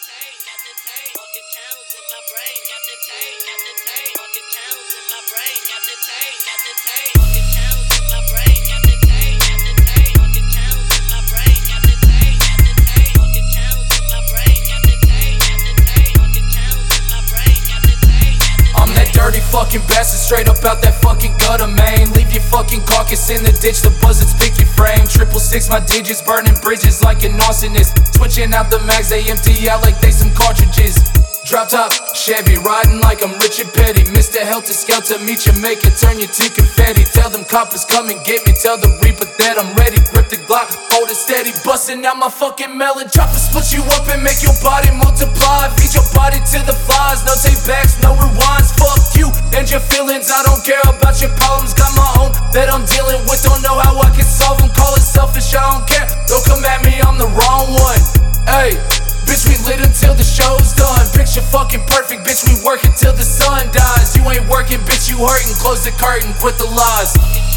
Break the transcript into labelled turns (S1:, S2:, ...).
S1: tang, got the tang. Walking towns in my brain, got the tang, got the tang. Walking towns in my brain, got the tang, got the tang. Walking towns in my brain, got the tang, got the tang. Walking towns in my brain, got the tang, got the tang. Walking towns in my brain, got the tang, got the tang. Walking towns in my brain, got the tang, got the tang.
S2: I'm that dirty fucking bastard, straight up out that fucking gutter, man. Leave your fucking carcass in the ditch, the buzzards pick your frame. 666 my digits, burning bridges like an arsonist. Switching out the mags, they empty out like they some cartridges. Drop top, Chevy, riding like I'm Richard Petty. Mr. Helter Skelter, meet your maker, turn you to confetti. Tell them coppers come and get me, tell the reaper that I'm ready. Grip the Glock, hold it steady, busting out my fucking melon. Drop and split you up and make your body multiply. Feed your body to the flies, no take backs, no rewinds. Fuck you and your feelings, I don't care about your problems. Got my own that I'm dealing with, don't know how I can solve them. Call it selfish, I don't care, don't come at me, I'm the wrong one. Ayy, bitch, we lit until the show's done. Picture fucking perfect, bitch, we work until the sun dies. You ain't working, bitch, you hurting. Close the curtain, quit the lies.